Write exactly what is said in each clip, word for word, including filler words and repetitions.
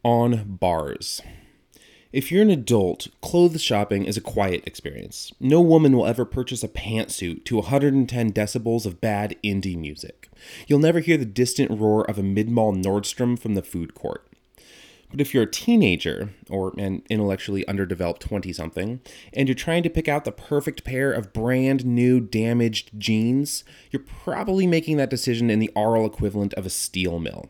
On bars. If you're an adult, clothes shopping is a quiet experience. No woman will ever purchase a pantsuit to one hundred ten decibels of bad indie music. You'll never hear the distant roar of a mid-mall Nordstrom from the food court. But if you're a teenager, or an intellectually underdeveloped twenty-something, and you're trying to pick out the perfect pair of brand new damaged jeans, you're probably making that decision in the aural equivalent of a steel mill.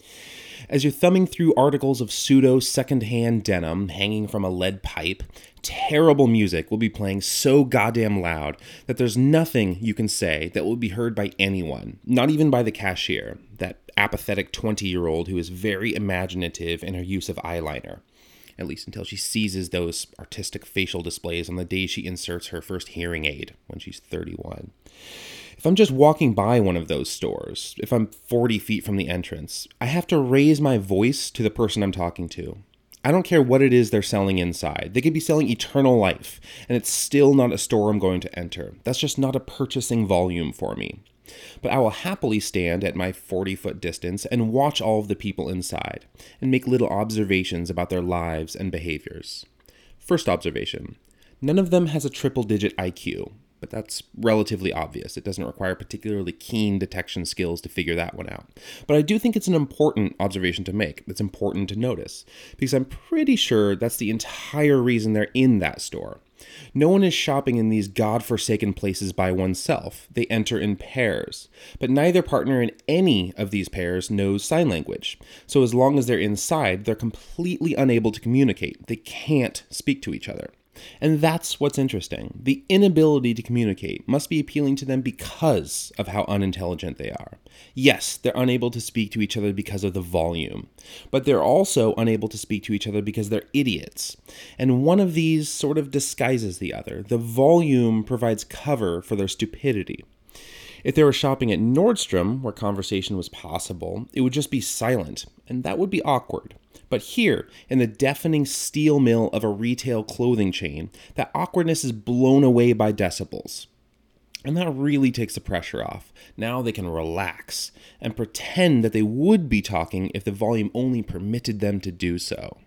As you're thumbing through articles of pseudo secondhand denim hanging from a lead pipe, terrible music will be playing so goddamn loud that there's nothing you can say that will be heard by anyone, not even by the cashier, that apathetic twenty-year-old who is very imaginative in her use of eyeliner, at least until she seizes those artistic facial displays on the day she inserts her first hearing aid when she's thirty-one. If I'm just walking by one of those stores, if I'm forty feet from the entrance, I have to raise my voice to the person I'm talking to. I don't care what it is they're selling inside. They could be selling eternal life, and it's still not a store I'm going to enter. That's just not a purchasing volume for me. But I will happily stand at my forty-foot distance and watch all of the people inside, and make little observations about their lives and behaviors. First observation. None of them has a triple-digit I Q. But that's relatively obvious. It doesn't require particularly keen detection skills to figure that one out. But I do think it's an important observation to make. It's important to notice, because I'm pretty sure that's the entire reason they're in that store. No one is shopping in these godforsaken places by oneself. They enter in pairs. But neither partner in any of these pairs knows sign language. So as long as they're inside, they're completely unable to communicate. They can't speak to each other. And that's what's interesting. The inability to communicate must be appealing to them because of how unintelligent they are. Yes, they're unable to speak to each other because of the volume, but they're also unable to speak to each other because they're idiots. And one of these sort of disguises the other. The volume provides cover for their stupidity. If they were shopping at Nordstrom, where conversation was possible, it would just be silent, and that would be awkward. But here, in the deafening steel mill of a retail clothing chain, that awkwardness is blown away by decibels. And that really takes the pressure off. Now they can relax and pretend that they would be talking if the volume only permitted them to do so.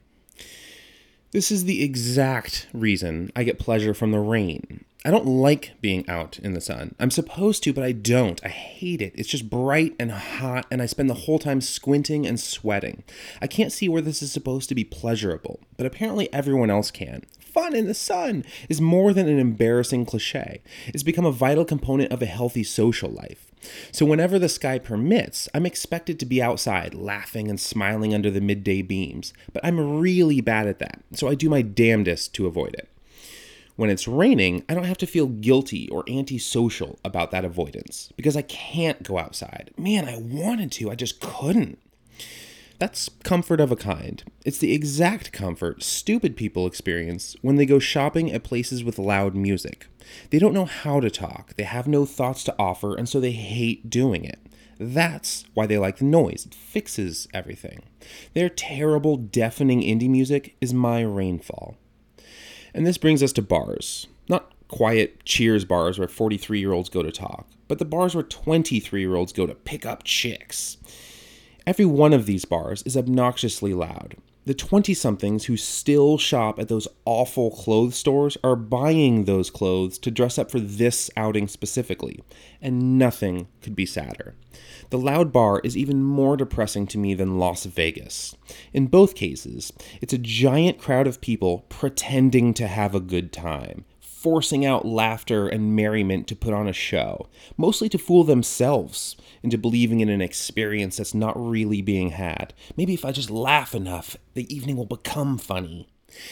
This is the exact reason I get pleasure from the rain. I don't like being out in the sun. I'm supposed to, but I don't. I hate it. It's just bright and hot, and I spend the whole time squinting and sweating. I can't see where this is supposed to be pleasurable, but apparently everyone else can. Fun in the sun is more than an embarrassing cliche. It's become a vital component of a healthy social life. So whenever the sky permits, I'm expected to be outside, laughing and smiling under the midday beams. But I'm really bad at that, so I do my damnedest to avoid it. When it's raining, I don't have to feel guilty or antisocial about that avoidance, because I can't go outside. Man, I wanted to, I just couldn't. That's comfort of a kind. It's the exact comfort stupid people experience when they go shopping at places with loud music. They don't know how to talk, they have no thoughts to offer, and so they hate doing it. That's why they like the noise. It fixes everything. Their terrible, deafening indie music is my rainfall. And this brings us to bars. Not quiet Cheers bars where forty-three-year-olds go to talk, but the bars where twenty-three-year-olds go to pick up chicks. Every one of these bars is obnoxiously loud. The twenty-somethings who still shop at those awful clothes stores are buying those clothes to dress up for this outing specifically, and nothing could be sadder. The loud bar is even more depressing to me than Las Vegas. In both cases, it's a giant crowd of people pretending to have a good time, forcing out laughter and merriment to put on a show, mostly to fool themselves into believing in an experience that's not really being had. Maybe if I just laugh enough, the evening will become funny.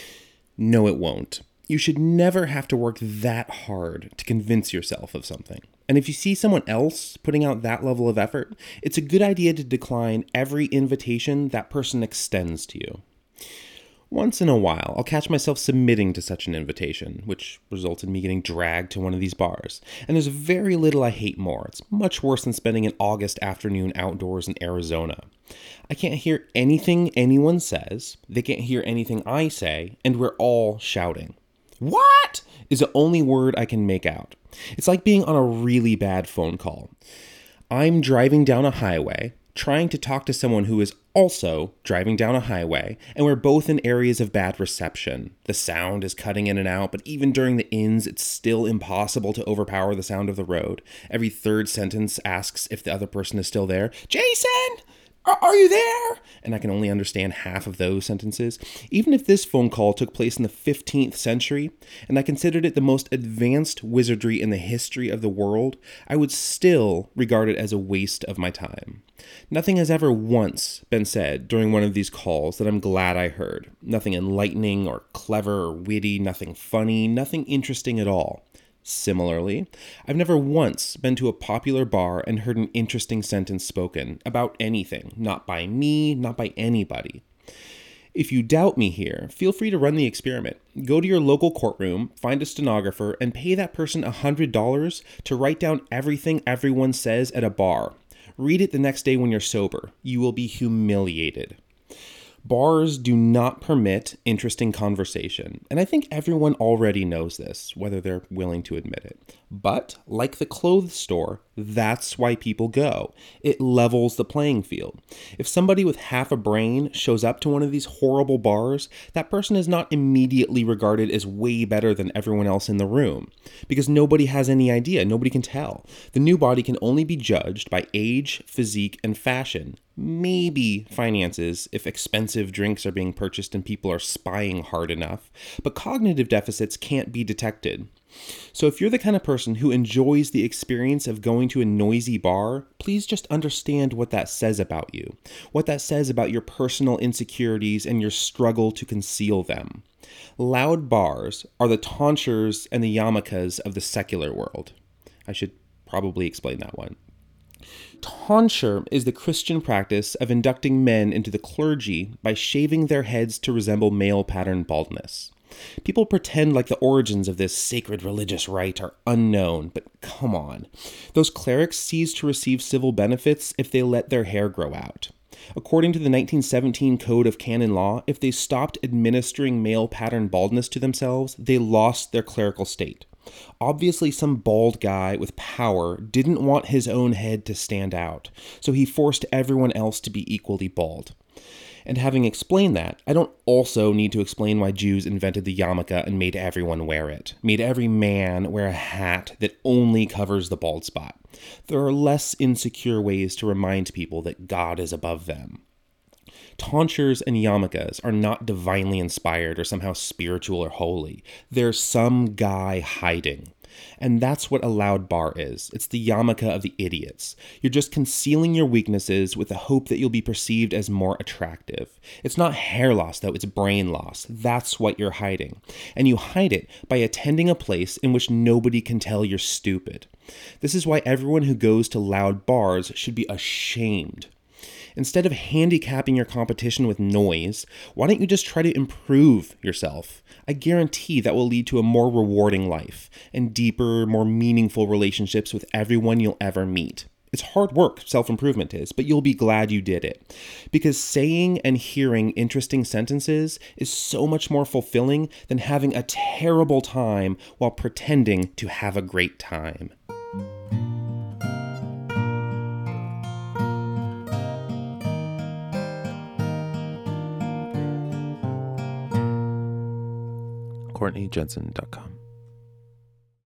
No, it won't. You should never have to work that hard to convince yourself of something. And if you see someone else putting out that level of effort, it's a good idea to decline every invitation that person extends to you. Once in a while, I'll catch myself submitting to such an invitation, which results in me getting dragged to one of these bars. And there's very little I hate more. It's much worse than spending an August afternoon outdoors in Arizona. I can't hear anything anyone says, they can't hear anything I say, and we're all shouting. What? Is the only word I can make out. It's like being on a really bad phone call. I'm driving down a highway, trying to talk to someone who is also driving down a highway, and we're both in areas of bad reception. The sound is cutting in and out, but even during the ins, it's still impossible to overpower the sound of the road. Every third sentence asks if the other person is still there. Jason! Are you there? And I can only understand half of those sentences. Even if this phone call took place in the fifteenth century, and I considered it the most advanced wizardry in the history of the world, I would still regard it as a waste of my time. Nothing has ever once been said during one of these calls that I'm glad I heard. Nothing enlightening or clever or witty, nothing funny, nothing interesting at all. Similarly, I've never once been to a popular bar and heard an interesting sentence spoken about anything, not by me, not by anybody. If you doubt me here, feel free to run the experiment. Go to your local courtroom, find a stenographer, and pay that person one hundred dollars to write down everything everyone says at a bar. Read it the next day when you're sober. You will be humiliated. Bars do not permit interesting conversation, and I think everyone already knows this, whether they're willing to admit it. But, like the clothes store, that's why people go. It levels the playing field. If somebody with half a brain shows up to one of these horrible bars, that person is not immediately regarded as way better than everyone else in the room, because nobody has any idea, nobody can tell. The new body can only be judged by age, physique, and fashion. Maybe finances, if expensive drinks are being purchased and people are spying hard enough, but cognitive deficits can't be detected. So if you're the kind of person who enjoys the experience of going to a noisy bar, please just understand what that says about you, what that says about your personal insecurities and your struggle to conceal them. Loud bars are the tonsures and the yarmulkes of the secular world. I should probably explain that one. Tonsure is the Christian practice of inducting men into the clergy by shaving their heads to resemble male pattern baldness. People pretend like the origins of this sacred religious rite are unknown, but come on. Those clerics cease to receive civil benefits if they let their hair grow out. According to the nineteen seventeen Code of Canon Law, if they stopped administering male pattern baldness to themselves, they lost their clerical state. Obviously, some bald guy with power didn't want his own head to stand out, so he forced everyone else to be equally bald. And having explained that, I don't also need to explain why Jews invented the yarmulke and made everyone wear it, made every man wear a hat that only covers the bald spot. There are less insecure ways to remind people that God is above them. Tonsures and yarmulkes are not divinely inspired or somehow spiritual or holy. There's some guy hiding. And that's what a loud bar is. It's the yarmulke of the idiots. You're just concealing your weaknesses with the hope that you'll be perceived as more attractive. It's not hair loss, though. It's brain loss. That's what you're hiding. And you hide it by attending a place in which nobody can tell you're stupid. This is why everyone who goes to loud bars should be ashamed. Instead of handicapping your competition with noise, why don't you just try to improve yourself? I guarantee that will lead to a more rewarding life and deeper, more meaningful relationships with everyone you'll ever meet. It's hard work, self-improvement is, but you'll be glad you did it. Because saying and hearing interesting sentences is so much more fulfilling than having a terrible time while pretending to have a great time. Courtney Jensen dot com